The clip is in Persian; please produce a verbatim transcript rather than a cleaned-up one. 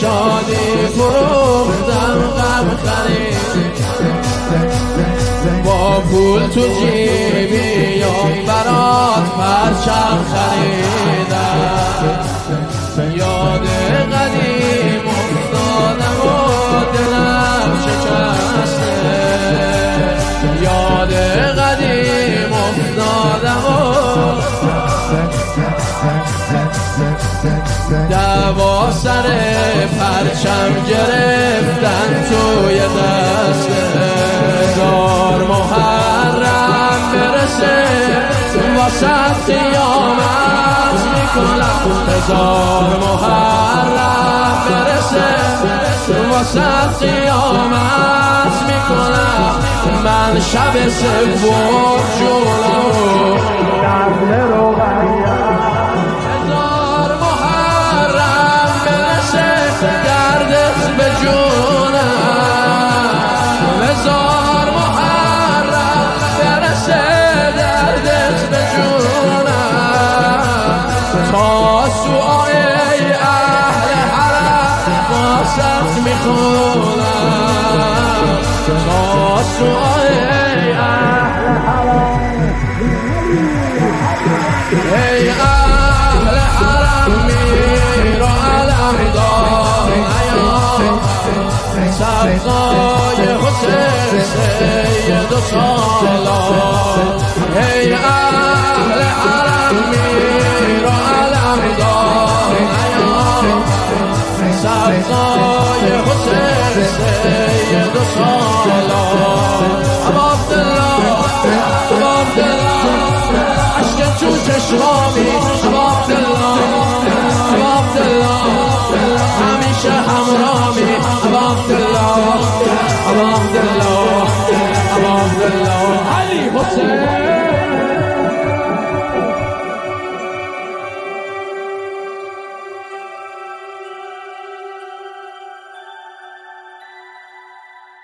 شادی فروختم غم خرید با پول تو جیبی یا برات پرچم خریدم یاد قدیم افتادم و دلم شکسته یاد قدیم افتادم و دوا سر پرچم گرفتن توی دسته هزار محرم برسه واسه قیامت میکنم هزار محرم برسه واسه قیامت میکنم من شب سوم جونم قبل رو هزار محرم برسه دردت به جونم هزار محرم برسه دردت به جونم تا سوای اهل حرم واسط میخونم تا سوای اهل حرم ای اهل حرم میرو علم دارم سبقای حسین سید و سالار ای اهل حرم میرو علم دارم سبقای حسین سید و سالار